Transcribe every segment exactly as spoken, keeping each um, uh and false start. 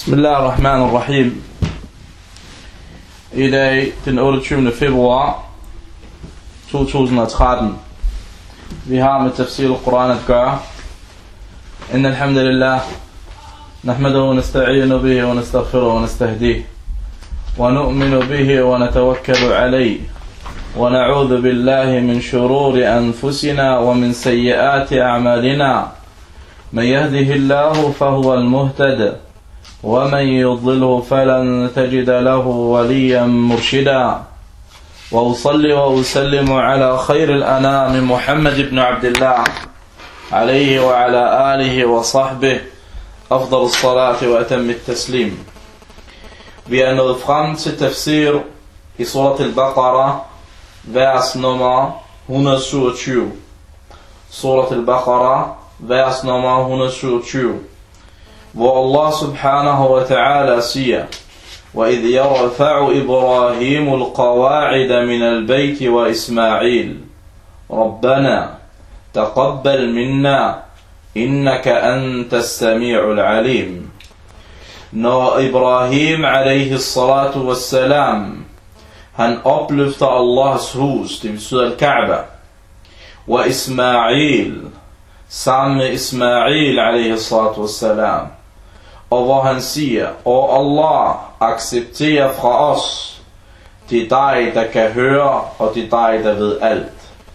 Bismillahirrahmanirrahim. I dag den otteogtyvende februar to tusind og tretten. Vi har med tafsir al-Quran at gøre. Inna alhamdulillah nahmaduhu wa nasta'inu bihi wa nastaghfiruhu wa nastahdihi wa nu'minu bihi wa natawakkalu alayhi wa na'udhu billahi min shururi anfusina wa min sayyiati a'malina. Man yahdihillahu fahuwa al-muhtadi ومن يضلله فلن تجد له وليا مرشدا وأصلي وأسلم على خير الأنام محمد بن عبد الله عليه وعلى آله وصحبه أفضل الصلاة وأتم التسليم. Vi er nået frem til tafsir i surat al-Baqarah, vers nummer et hundrede og syvogtyve. Surat al-Baqarah, vers nummer et hundrede og syvogtyve. Hvor Allah subhanahu wa ta'ala siger: وَإِذْ يَرْفَعُ إِبْرَاهِيمُ الْقَوَاعِدَ مِنَ الْبَيْتِ وَإِسْمَاعِيلُ رَبَّنَا تَقَبَّلْ مِنَّا إِنَّكَ أَنْتَ السَّمِيعُ الْعَلِيمُ. Når Ibrahim alayhi salatu wassalam han opløfter Allahs hus, det betyder al-Kaaba, og Ismail sammen med Ismail alayhi salatu wassalam, og hvor han siger: og Allah accepterer fra os, det er dig der kan høre, og det er dig der ved alt.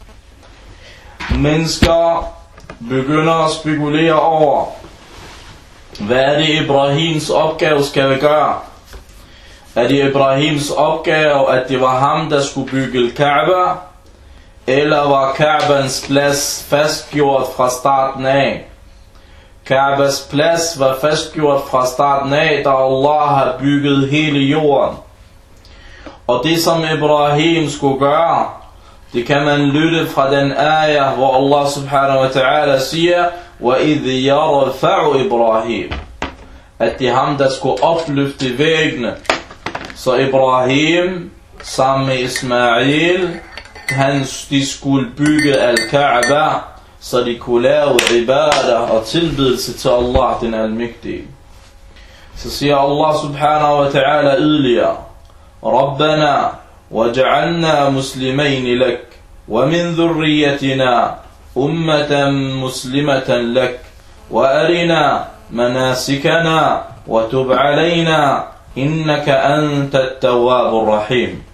Mennesker begynder at spekulere over, hvad er det Ibrahims opgave skal gøre? Er det Ibrahims opgave, at det var ham der skulle bygge Kaaba, eller var Kaabans plads fastgjort fra starten af? Kaabas plads var fastgjort fra starten af, da Allah har bygget hele jorden. Og det som Ibrahim skulle gøre, det kan man lytte fra den ayah, hvor Allah subhanahu wa ta'ala siger: وَإِذْ يَرْفَعُ إِبْرَاهِيمُ, at det er ham der skulle opløfte væggene. Så Ibrahim sammen med Ismail, han, de skulle bygge al-Kaaba, så de kunne lave ibadah og tilbedelse til Allah den almægtige. Så siger Allah subhanahu wa ta'ala yderligere: رَبَّنَا وَجَعَلْنَا مُسْلِمَيْنِ لَكَ وَمِنْ ذُرِّيَّتِنَا أُمَّةً مُسْلِمَةً لَكَ وَأَرِنَا مَنَاسِكَنَا وَتُبْ عَلَيْنَا إِنَّكَ أَنْتَ التَّوَّابُ الرَّحِيمُ.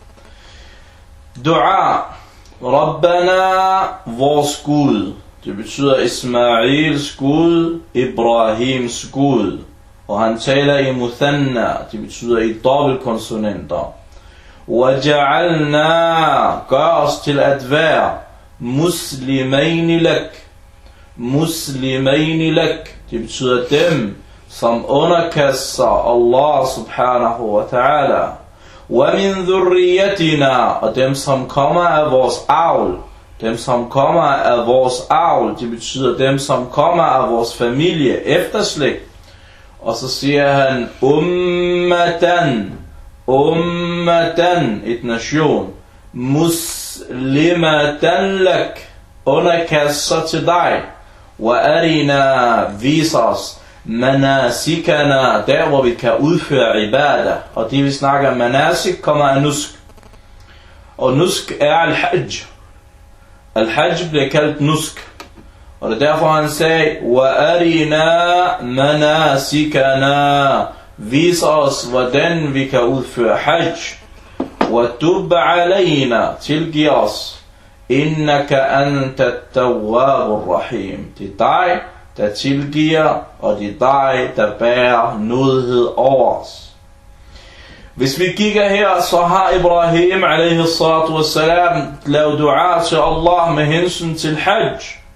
Dua. Rabbana, vores Gud. Det betyder Ismails Gud, Ibrahims Gud. Og han taler i muthanna, det betyder i dobbeltkonsonanter. وَجَعَلْنَا, gør os til at være muslimaini lak. Muslimaini lak, det betyder dem, som underkaster Allah subhanahu wa ta'ala. وَمِنْ ذُرِّيَّتِنَا, og dem som kommer af vores avl. Dem som kommer af vores avl, det betyder dem som kommer af vores familie, efterslægt. Og så siger han ummatan, ummatan, et nation, muslimatan lak, underkaster til dig. وَأَرِنَا, vis os, manasikana, der hvor vi kan udføre ibadah. Og det vi snakker manasik kommer af nusk. Og nusk er al-hajj. Al-hajj bliver kaldt nusk. Og det er derfor han sagde: وَأَرِنَا manasikana, vis os hvordan vi kan udføre hajj. وَتُبْ عَلَيْنَا, tilgiv os. إِنَّكَ أَنْتَ التَّوَّابُ الرَّحِيمُ, det er dig der tilgiver, og det er dig der bærer nådighed over os. Hvis vi kigger her, så har Ibrahim alayhi salatu wassalam lavet dua til Allah med hensyn til hajj.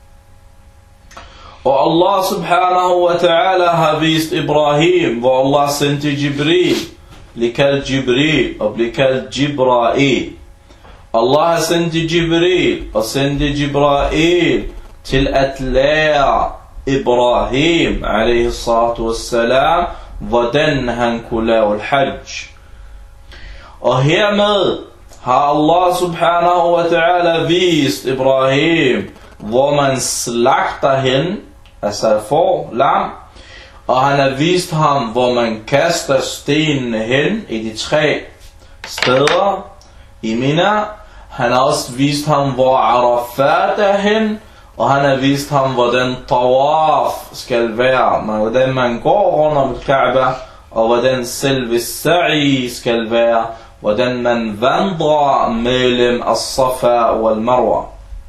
Og Allah subhanahu wa ta'ala har vist Ibrahim, hvor Allah sendte Jibril, blev kaldt Jibril og blev kaldt Jibrail. Allah har sendt Jibril og sendte Jibrail til at lære Ibrahim alayhi salatu wassalam, hvordan han kunne lave al-hajj. Og hermed har Allah subhanahu wa ta'ala vist Ibrahim, hvor man slagter hen, altså får lam, Og han har vist ham, hvor man kaster stenene hen i de tre steder i Mina. Han har også vist ham, hvor Arafat er hen. Og han har vist ham, hvordan tawaf skal være, hvordan man går rundt om Kaaba, og hvordan selve sa'i skal være, hvordan man vandrer mellem as-Safa og al-Marwa.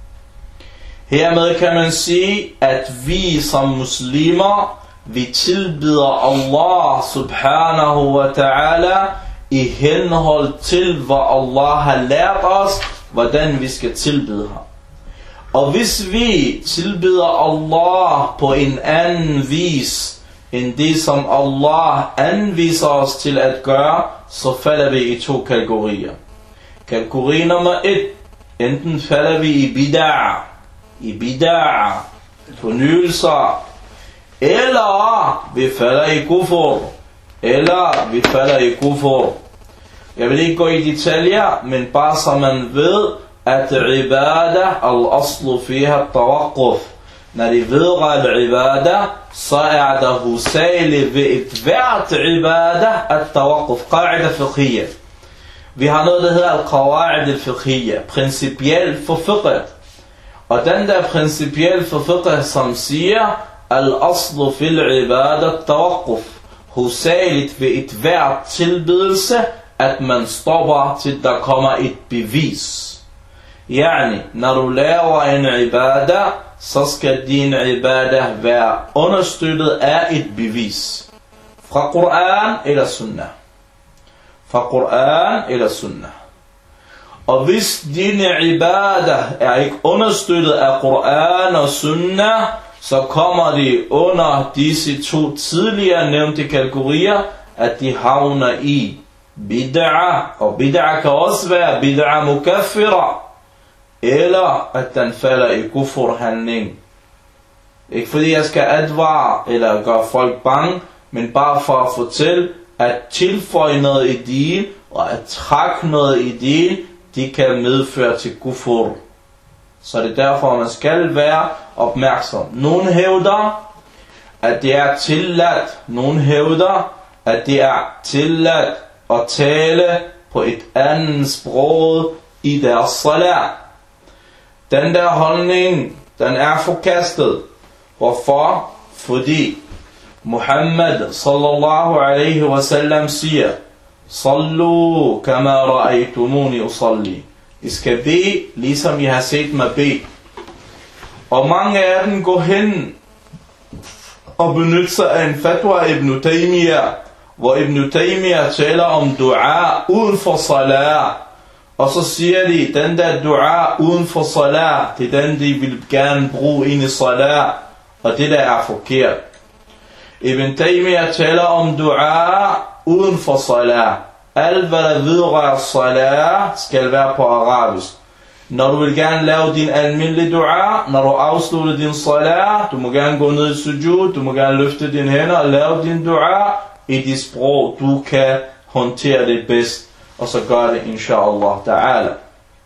Hermed kan man sige, at vi som muslimer, vi tilbyder Allah subhanahu wa ta'ala i henhold til, hvad Allah har lært os, hvordan vi skal tilbyde ham. Og hvis vi tilbyder Allah på en anden vis, end det som Allah anviser os til at gøre, så falder vi i to kategorier. Kategori nummer et, enten falder vi i bid'a, i bid'a, fornyelser, eller vi falder i kufur, eller vi falder i kufur. Jeg vil ikke gå i detaljer, men bare så man ved, at ibadah al-aslu fiha al-tawaqquf. Når det vedrører ibadah, så er der hovedsageligt ved et hvert ibadah al-tawaqquf, qa'ida fiqhiyya. Vi har noget, der hedder al-qawa'id al-fiqhiyya, principielt for fiqh. Og den der principielt for fiqh, som siger, al-aslu fil ibadah al-tawaqquf, hovedsageligt ved et hvert tilbedelse, at man stopper til der kommer et bevis. Yani, når du laver en ibadah, så skal din ibadah være understøttet af et bevis. Fra Koran eller Sunnah. Fra Koran eller Sunnah. Og hvis din ibadah er ikke understøttet af Koran og Sunnah, så kommer de under disse to tidligere nævnte kategorier, at de havner i bid'a. Og bid'a kan også være bid'a mukaffira, eller at den falder i kufur-handling. Ikke fordi jeg skal advare eller gøre folk bange, men bare for at fortælle, at tilføje noget i din, og at trække noget i din, de kan medføre til kufur. Så det er derfor, man skal være opmærksom. Nogle hævder, at det er tilladt. Nogle hævder, at det er tilladt at tale på et andet sprog i deres salat. Den der holdning, den er forkastet. Hvorfor? Fordi Muhammad sallallahu alaihi wa sallam siger, Sallu kama ra'aytumuni usalli. I skal bede, ligesom I har set mig bede. Og mange af dem går hen og benytter sig af en fatwa Ibn Taymiyyah, hvor Ibn Taymiyyah taler om dua uden for salat. Og så siger de, den der dua uden for salat, det er den, de vil gerne bruge ind i salat. Og det der er forkert. Ibn Taymiyyah taler om dua uden for salat. Alt hvad der vedrører salat skal være på arabisk. Når du vil gerne lave din almindelige dua, når du afslutter din salat, du må gerne gå ned i sujud, du må gerne løfte dine hænder og lave din dua i de sprog, du kan håndtere det bedst. Og så gør det, inshallah ta'ala.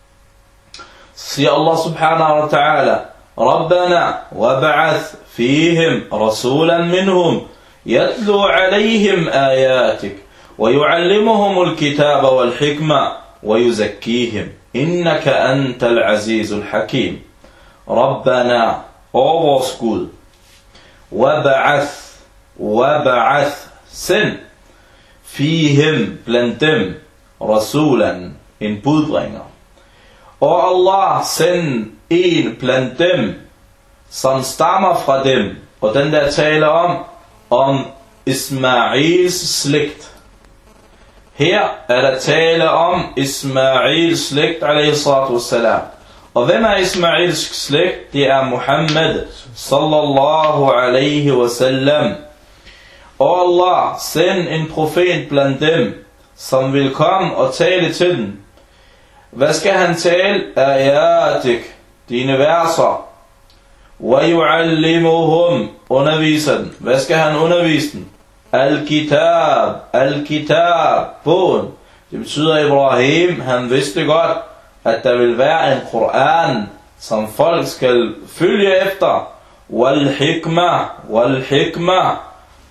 Så siger Allah subhanahu wa ta'ala, Rabbana wab'ath fihim rasulan minhum, yatlu alayhim ayatik, wa yu'allimuhum al-kitaba wal-hikma, wa yuzakkihim, innaka antal azizul hakim. Rabbana, o vores Gud, wab'ath, wab'ath, send, fihim, blandt dem, rasulan, en budbringer. Og Allah send en blandt dem, som stammer fra dem. Og den der taler om, om Ismails slægt. Her er der tale om Ismails slægt, alaihi salatu wassalam. Og hvem er Ismails slægt? Det er Muhammad, sallallahu alaihi wasallam. Og Allah send en profet blandt dem, som vil komme og tale til dem. Hvad skal han tale? Ayatik, dine verser. Wa yu'allimuhum, underviser den. Hvad skal han undervise den? Al-kitab, al-kitab, bogen. Det betyder, Ibrahim, han vidste godt, at der vil være en Koran, som folk skal følge efter. Wal-hikma, wal-hikma.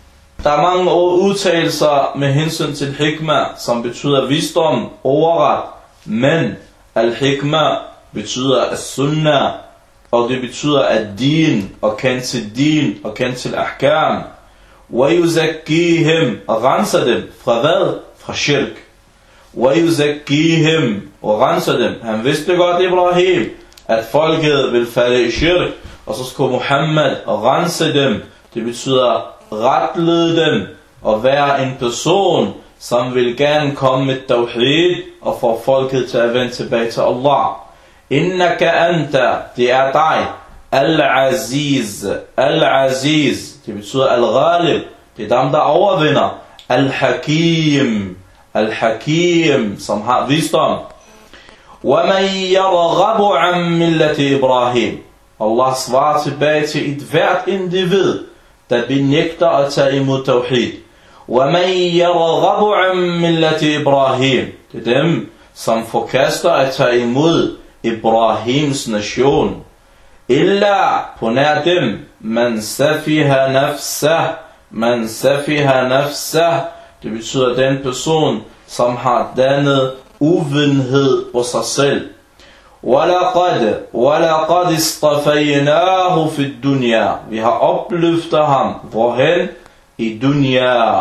der er mange udtalelser med hensyn til hikma, som betyder visdom, overret, men al-hikma betyder as-sunnah, og det betyder ad-din, og kendt til din, og kendt til ahkam. وَيُزَكِّيهِمْ og renser dem fra hvad? Fra shirk. وَيُزَكِّيهِمْ og renser dem. Han vidste godt, Ibrahim, at folket vil falde i shirk, og så skulle Muhammad rense dem. Det betyder retlede dem og være en person, som vil gerne komme med tawhid og få folket til at vende tilbage til Allah. Innaka anta, det er dig. Al-Aziz, Al-Aziz, det betyder Al-Ghalib, det er dem, der overvinder. Al-Hakim, Al-Hakim, som har visdom. وَمَنْ يَرْغَبُ عَنْ مِلَّةِ إِبْرَاهِيم. Allah svarer tilbage til et hvert individ, der benægter at tage imod tawhid. وَمَنْ يَرْغَبُ عَنْ مِلَّةِ إِبْرَاهِيم. Det er dem, som forkaster at tage imod Ibrahims nation. Illa på nær dem, man safiha nafsah, man safiha nafsah, det betyder den person, som har dannet uvenhed på sig selv. وَلَقَدْ وَلَقَدْ اسْتَفَيْنَاهُ فِي الدُّنْيَا. Vi har opløftet ham, hvorhen? I dunya.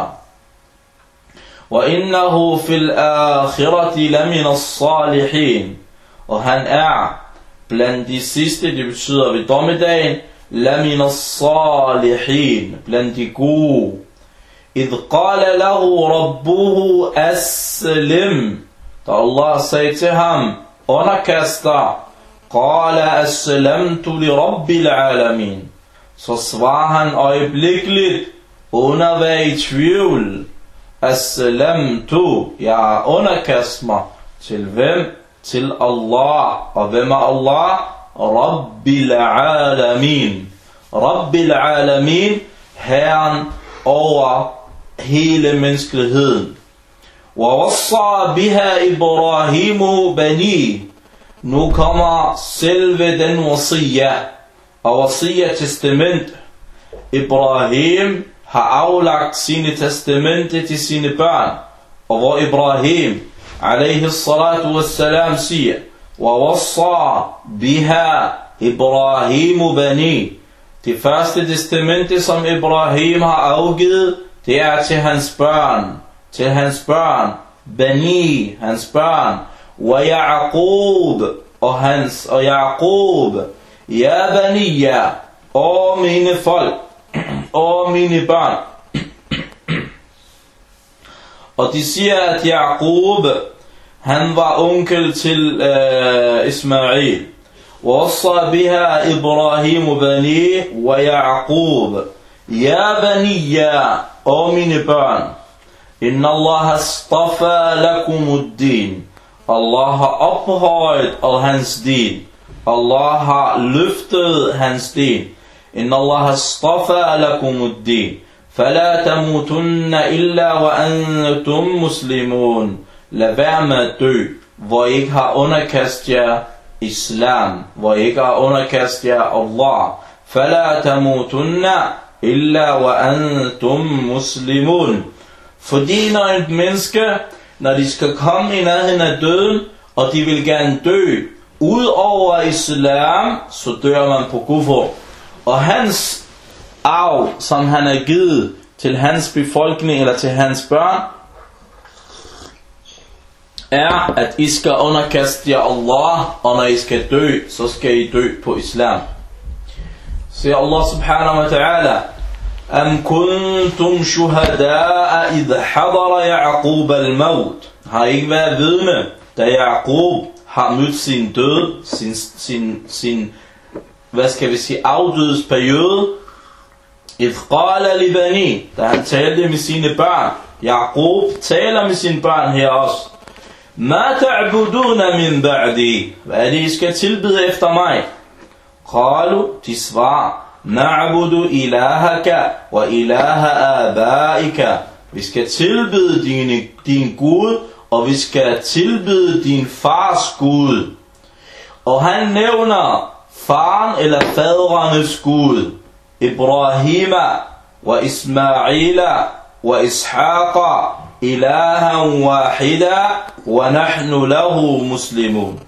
وَإِنَّهُ فِي الْآخِرَةِ لَمِنَ الصَّالِحِينَ. Og han er blandt de sidste, det betyder ved dommedagen, لَمِنَ الصَّالِحِينَ, blandt de gode. إِذْ قَالَ لَهُ رَبُّهُ أَسْلِمْ. Da Allah sagde til ham, underkast dig, قَالَ أَسْلَمْتُ لِرَبِّ الْعَالَمِينَ. Så svarer han øjeblikkeligt, under at være i tvivl, أَسْلَمْتُ, jeg underkast mig, til hvem? Til Allah. Og hvem er Allah? Rabbil Alamin. Rabbil Alamin, Herren over hele menneskeligheden. وَوَصَّى بِهَا إِبْرَاهِيمُ بَنِي. Nu kommer selve den wasiyya, og wasiyya testament. Ibrahim har aflagt sine testamente til sine børn, og hvor Ibrahim alayhi salatu wassalam siger, وَوَصَّى بِهَا إِبْرَاهِيمُ بَنِي. Det første testamente, som Ibrahim har afgivet, det er til hans børn, til hans børn, Bani, hans børn, وَيَعْقُوب, og hans, og Yaqub, Ja Baniya, og mine folk, og mine børn. Og de siger, at Yaqub, han var onkel til uh, Ismail. وَوَصَّى بِهَا إِبْرَاهِيمُ بَنِي وَيَعْقُوب يَا بَنِيَّا, og mine børn. إِنَّ اللَّهَ اصْطَفَى لَكُمُ الدِّينَ. Allah har ophøjet al hans din. Allah har løftet hans din. إِنَّ اللَّهَ اصْطَفَى لَكُمُ الدِّينَ فَلَا تَمُوتُنَّ إِلَّا وَأَنْتُمْ مُسْلِمُونَ. Lad være med at dø, hvor I ikke har underkastet jer Islam, hvor I ikke har underkastet jer Allah. فَلَا تَمُوتُنَّ إِلَّا وَأَنْتُمْ مُسْلِمُونَ. Fordi når et menneske, når de skal komme i nærheden af døden, og de vil gerne dø ud over Islam, så dør man på kufr. Og hans arv, som han har givet til hans befolkning eller til hans børn, er, at I skal underkaste jer Allah, og når I skal dø, så skal I dø på Islam. Siger Allah subhanahu wa ta'ala, Am kuntum shuhada'a idh hadara Ya'qub al-maut. Har I ikke været vidne, da Ya'qub har mødt sin død, sin, sin, sin, hvad skal vi sige, afdødsperiode. Idh qala li bani, da han talte med sine børn. Ya'qub taler med sine børn her også. Ma ta'buduna min ba'di. Hvad er det, I skal tilbede efter mig? Qalu, de svarer, Na'budu ilahaka wa ilaha abaika. Vi skal tilbede din, din Gud, og vi skal tilbede din fars Gud. Og han nævner faren eller fadrenes Gud, Ibrahima wa Ismaila wa Ishaqa ilahan wahida wa nahnu lahu muslimun.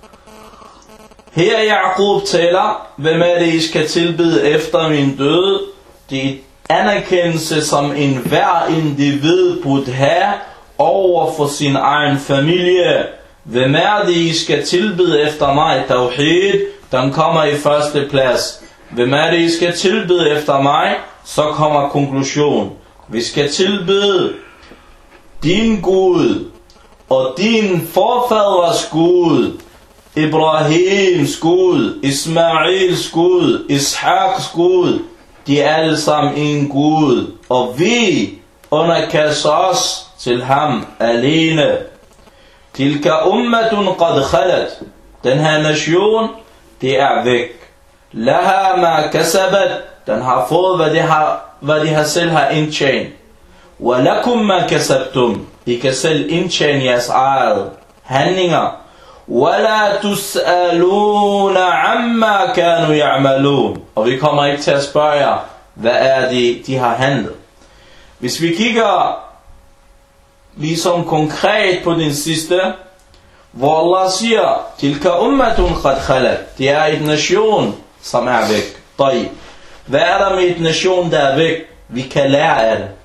Her Jakob taler, hvem er det I skal tilbede efter min død? Det er anerkendelse som enhver individ burde have over for sin egen familie. Hvem er det I skal tilbede efter mig? Tawhid, den kommer i første plads. Hvem er det I skal tilbede efter mig? Så kommer konklusion. Vi skal tilbede din Gud og din forfaders Gud, Ibrahims Gud, Ismails Gud, Ishaks Gud. De er alle sammen en Gud, og vi underkaster os til ham alene. Tilka ummatun qad khalat. Den her nation, det er væk. Laha ma kasabat. Den har fået, hvad de har, hvad de har selv har indtjent. Wa lakum ma kasabtum. I kan selv indtjene jeres eget handlinger. وَلَا تُسْأَلُونَ عَمَّا كَانُوا يَعْمَلُونَ. Og vi kommer ikke til at spørge jer, hvad er det, de har handlet. Hvis vi kigger ligesom konkret på den sidste, hvor Allah siger, tilka ummatun qad khalat. Det er et nation, som er væk. طيب. Hvad er der med et nation, der er væk? Vi kan lære af det.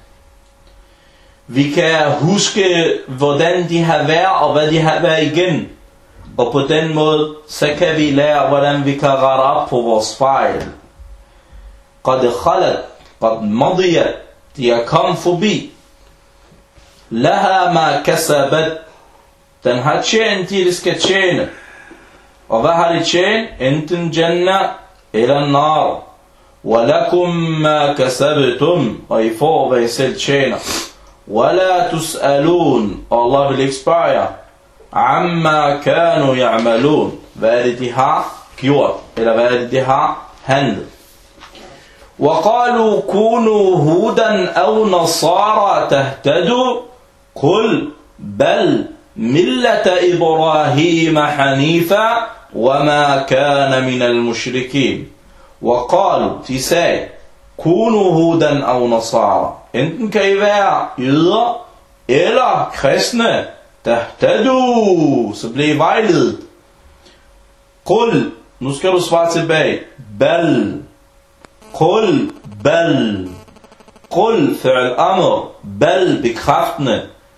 Vi kan huske, hvordan de har været, og hvad de har været igen. Og på den måde, så kan vi lære, hvordan vi kan rette op på vores fejl. Qad khalat, qad madiyat. De er kommet forbi. Laha ma kasabat. Den har tjent, de skal tjene. Og hvad har de tjent? Enten jannah eller nar. Walakum ma kasabtum. Og I får, hvad I selv tjener. Wala tus'alun. Og Allah vil ikke spørge jer. Amma kanu ya'malun. Hvad er det, de har gjort? Eller hvad er det, de har handlet? وَقَالُوا كُونُوا هُودًا أَوْ نَصَارَى تَهْتَدُوا قُلْ بَلْ مِلَّةَ إِبْرَاهِيمَ حَنِيفًا وَمَا كَانَ مِنَ الْمُشْرِكِينَ. وَقَالُوا, de sagde, كُونُوا هُودًا أَوْ نَصَارَى. Enten kan I være jøder eller kristne. تَهْتَدُوا, så bliver I vejledet. قُلْ, nu skal du svare tilbage. بَلْ, قُلْ بَلْ. قُلْ فعل amr, بَلْ bekræftende.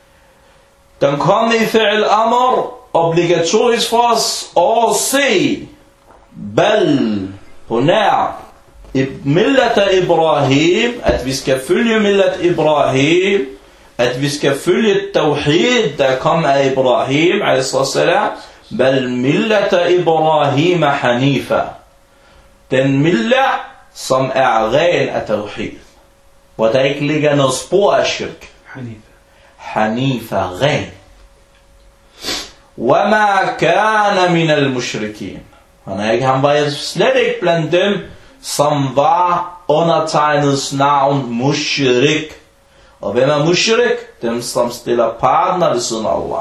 Den kommer i fi'l amr, obligatorisk for os at se. بَلْ, på nær. Millat Ibrahim, at vi skal følge Millat Ibrahim, at vi skal følge Tawhid, der kom af Ibrahim, alaihissalam. Bal Millat Ibrahim Hanifa. Den millat, som er ren af Tawhid, hvor der ikke ligger noget spor af shirk. Hanifa. Hanifa, ren. وَمَا كَانَ مِنَ الْمُشْرِكِينَ. Han, er ikke, han var slet ikke blandt dem, som var undertegnets navn mushrik. Og hvem er mushrik? Dem, som stiller partner ved siden af Allah.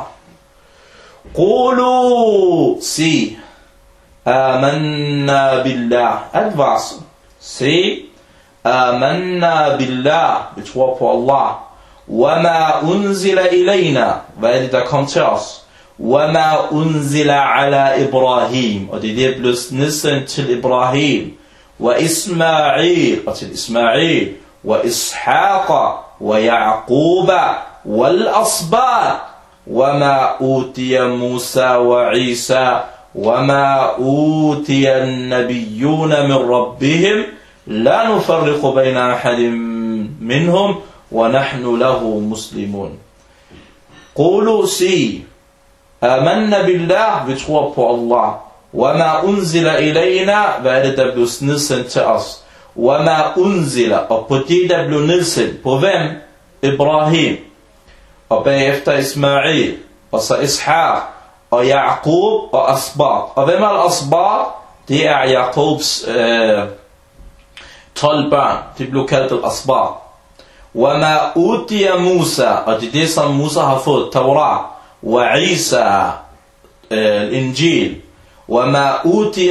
Qulu, sig, amanna billah, advarsel. Sig, amanna billah, vi tror på Allah. Wama unzila ilayna, hvad er det, der kom til os? Wama unzila ala Ibrahim, og det er det, blev nedsendt til Ibrahim. Wa Ismail, og til Ismail. Wa Ishaqa, wa Yaquba, wal asbat. Wama utiya Musa wa Isa, wama utiya an-nabiyyuna min rabbihim, la nufarriqu bayna ahadin minhum, wa nahnu lahu muslimun. Qulu, si, amanna billah, vi tror på Allah. Wama unzila ilayna, hvad er det, der blev nedsendt til os? Wama unzila, og på det, der blev nedsendt, på hvem? Ibrahim, og bagefter Ismail, og så Ishaq, og Yaqub, og Asbat. Og hvem er Asbat? Det er Jaqubs øh, tolv børn, det blev kaldt Asbat. Wama utiya Musa, og det er det, som Musa har fået, Torah, wa Isa, øh, Injil. وَمَا أُوتِيَ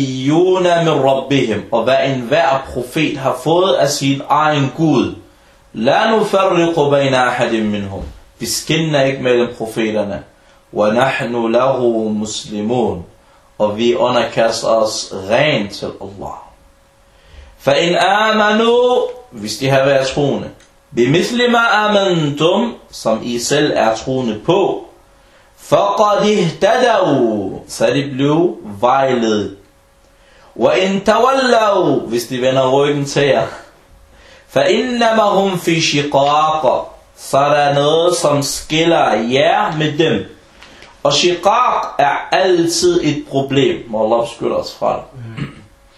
النَّبِيُّونَ مِنْ رَبِّهِمْ, og hvad enhver profet har fået af sin egen Gud. La nufarriqu bayna ahadin minhum. Vi skinner ikke mellem profeterne. Wa nahnu lahu muslimun. Og vi underkaster os rent til Allah. Fa in amanu, hvis de har været troende, bimithli ma amantum, som I selv er troende på, faqad ihtadaw, så de blev vejledet. Wa in tawallaw, hvis de vender ryggen til jer, fa innama hum fi shiqaq, så er der noget, som skiller jer med dem. Og shiqaq er altid et problem. Må Allah beskytte os fra det.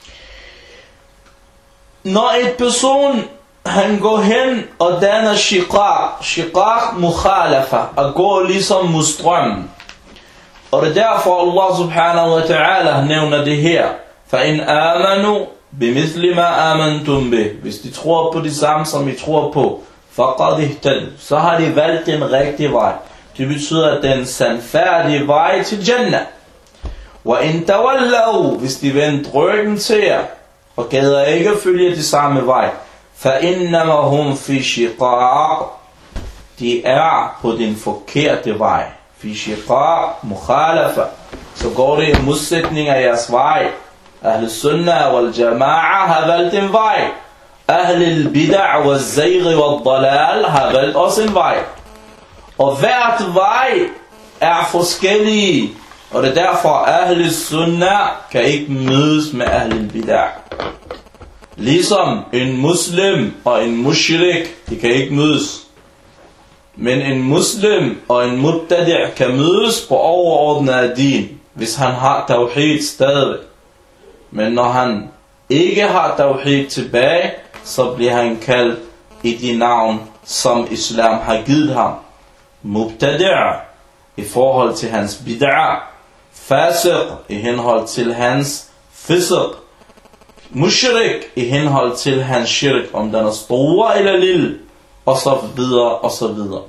Når et person, han går hen og danner shiqaq, shiqaq mukhalafa, og går ligesom mod strømmen. Og det er derfor Allah subhanahu wa ta'ala nævner det her. Fa in amanu bimithli ma amantum bih. Hvis de tror på det samme, som I tror på, faqad ihtadaw, så har de valgt den rigtige vej. Det betyder den sandfærdige vej til Jannah. Wa in tawallaw, hvis de vendte ryggen til jer, og gader ikke at følge det samme vej, fa innama hum fi shiqaq, de er på den forkerte vej. Fi shiqaq mukhalafa, så går det i modsætning af jeres vej. Ahl sunnah wal jama'a har valgt en vej. Ahl al-bid'a wal zayg wal dalal har valgt også en vej. Og hvert vej er forskellige. Og det er derfor, Ahl sunnah kan ikke mødes med Ahl al-bid'a. Ligesom en muslim og en mushrik, de kan ikke mødes. Men en muslim og en mubtadi' kan mødes på overordnet din, hvis han har tawhid stadig. Men når han ikke har tawhid tilbage, så bliver han kaldt i de navn, som islam har givet ham. Mubtadi' i forhold til hans bid'a, fasiq i henhold til hans fisq, mushrik i henhold til hans shirk, om den er stor eller lille, og så videre, og så videre.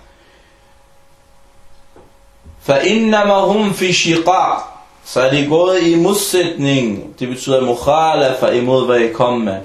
Fa innama hum fi shiqaq, så er de gået i modsætning, det betyder mukhalafa, imod hvad I kom med.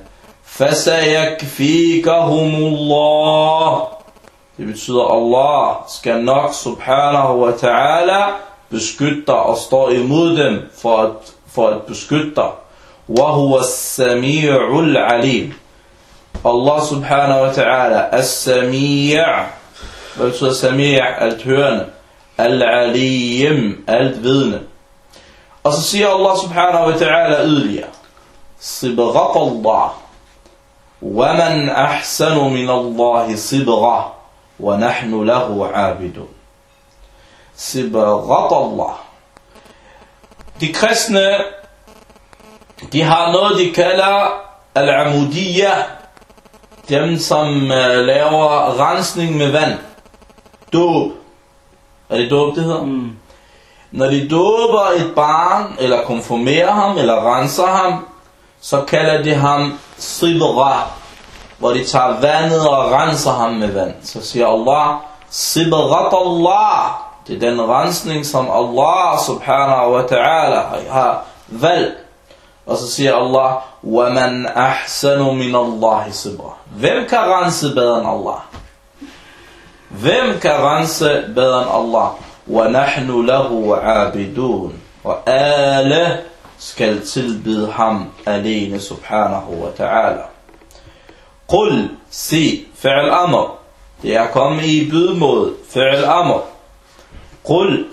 Fasayakfikahumullah, det betyder Allah skal nok subhanahu wa ta'ala beskytte dig og stå imod dem for at, for at beskytte dig. وَهُوَ السَّمِيعُ الْعَلِيمُ. Allah subhanahu wa ta'ala as-sami', hvad betyder sami'? Alt hørende. Al-alim, alt vidne. Og så siger Allah subhanahu wa ta'ala yderligere, صِبْغَةَ اللَّهِ وَمَنْ أَحْسَنُ مِنَ اللَّهِ صِبْغَةً وَنَحْنُ لَهُ عَابِدُونَ. صِبْغَةَ اللَّهِ. De kristne, de har noget, de kalder al-amudiyya, dem som uh, laver rensning med vand. Dåb. Er det dåb, det hedder? Mm. Når de dåber et barn, eller konfirmerer ham, eller renser ham, så kalder de ham sibra, hvor de tager vandet og renser ham med vand. Så siger Allah, sibrat Allah, det er den rensning, som Allah subhanahu wa ta'ala har valgt. Og så siger Allah, وَمَنْ أَحْسَنُ مِنَ اللَّهِ صِبْرًا. Hvem kan rense bedre end Allah? Hvem kan rense bedre end Allah? وَنَحْنُ لَهُ عَابِدُونَ. Og alle skal tilbede ham alene subhanahu wa ta'ala. قُلْ, sig, fi'l amr. Det er kommet i bydmål, fi'l amr. قُلْ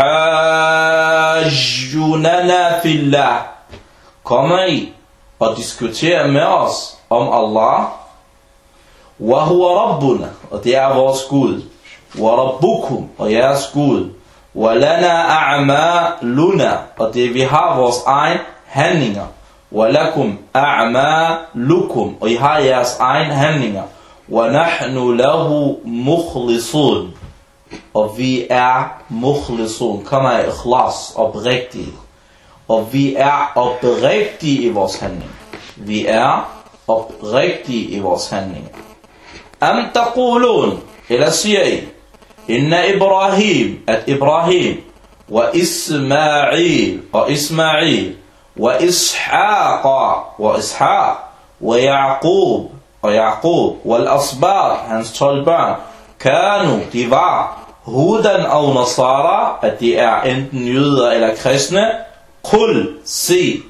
أَتُحَاجُّنَنَا فِي اللَّهِ. Kommer I og diskuterer med os om Allah. وَهُوَ رَبُّنَا, og det er vores Gud. وَرَبُّكُمْ, og jeres Gud. وَلَنَا أَعْمَالُنَا, og det vi har vores egen handlinger. وَلَكُمْ أَعْمَالُكُمْ, og I har jeres egen handlinger. وَنَحْنُ لَهُ مُخْلِصُونَ, og vi er mukhlisun, kommer i ikhlas, oprigtige. Og vi er oprigtige i vores handling. Vi er oprigtige i vores handling. Am taqulun, eller siger I, inna Ibrahim, at Ibrahim, wa Ismail, og Ismail, wa Ishaq, wa Ishaq, wa Yaqub, og Yaqub, wal asbar, hans tolv børn, kanu, de var, hudan og nasara, at de er enten jøder eller kristne, qul, sig,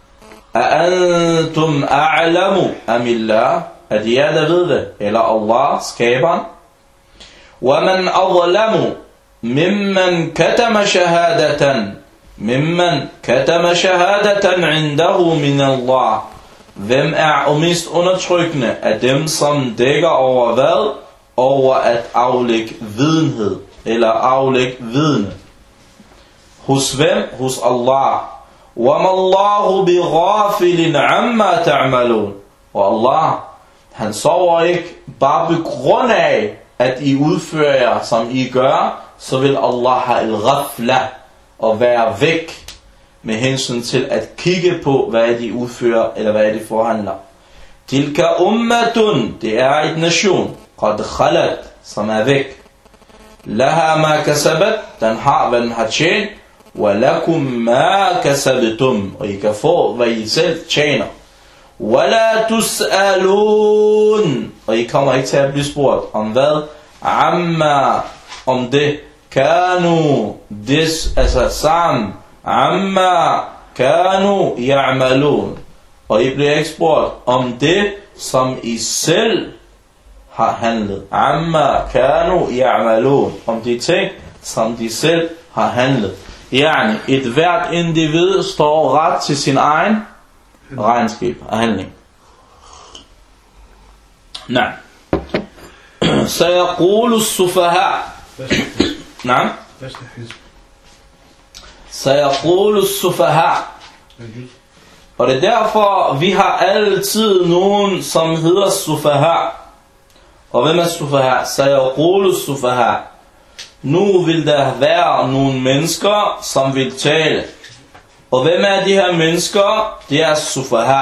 أأنتم أعلم أم الله at jer der ved det, eller Allah, skaberen. ومن أظلم ممن كتم شهادة ممن كتم شهادة عنده من الله. Hvem er mest undertrykkende af dem, som dækker over hvad? Over at aflægge videnhed, eller aflægge vidne. Hos hvem? Hos Allah. وَمَا اللَّهُ بِغَافِلٍ عَمَّا تَعْمَلُونَ. Og Allah, han sover ikke bare på grund af, at I udfører jer, som I gør, så vil Allah have al-ghafla og være væk med hensyn til at kigge på, hvad de udfører, eller hvad de forhandler. Tilka ummatun, det er et nation, qad khalat, som er væk. Laha ma kasabat, den har, hvad den har tjent, wa lakum ma kasabtum, og I kan få, hvad I selv tjener. Wala tus'alun, og I kommer ikke til at blive spurgt om hvad? Amma, om det. Kanu, this, altså sammen. Amma, kanu, ya'malun. Og I bliver ikke spurgt om det, som I selv har handlet. Amma, kanu, ya'malun. Om de ting, som de selv har handlet. Yani, et hvert individ står ret til sin egen regnskab og handling. Nej. سيقول السفهاء. نعم. سيقول السفهاء. Og det er derfor, vi har altid nogen, som hedder sufaha. Og hvem er sufaha? سيقول السفهاء. Nu vil der være nogle mennesker, som vil tale. Og hvem er de her mennesker? Det er sufaha.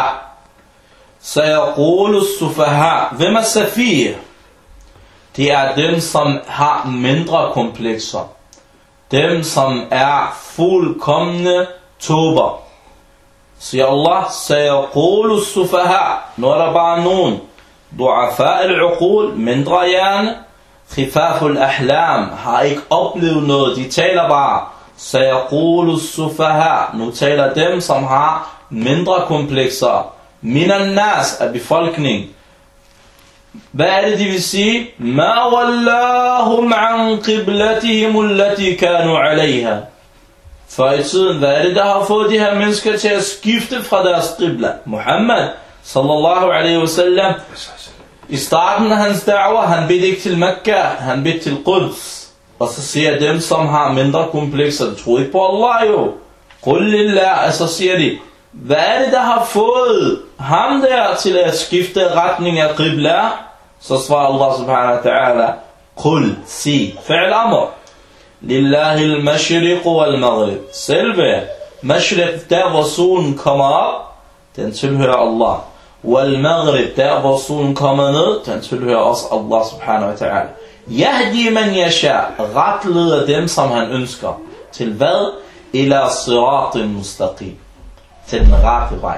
سيقول السفهاء. Hvem er safir? Det er dem, som har mindre komplekser. Dem, som er fuldkomne tober. Siger Allah, سيقول السفهاء. Nu er der bare nogen. ضعفاء العقول, mindre hjerne. خفاف الأحلام, har ikke oplevet noget. De taler bare. سيقول السفهاء. Nu taler dem, som har mindre komplekser. من الناس, af befolkningen. Hvad er det, de vil sige? ما ولاهم عن قبلتهم التي كانوا عليها. For i tiden, hvad er det, der har fået de her mennesker til at skifte fra deres qibla? Muhammad, sallallahu alaihi wasallam, i starten af hans da'wah, han bedte ikke til Mekka, han bedte til Quds. Og så siger dem, som har mindre komplekser, de tror ikke på Allah jo. Qul lillah, og så siger de, hvad er det, der har fået ham der til at skifte retning af qibla? Så svarer Allah subhanahu wa ta'ala, Qul, sig, fi'l amr. Lillahi al-mashriq wal-maghrib. Selve mashriq, der hvor solen kommer op, den tilhører Allah. Wal-maghrib, der hvor solen kommer ned, den tilhører også Allah subhanahu wa ta'ala. Yahdi man yasha, retleder dem, som han ønsker. Til hvad? Ila siratin mustaqim. Til den rette vej.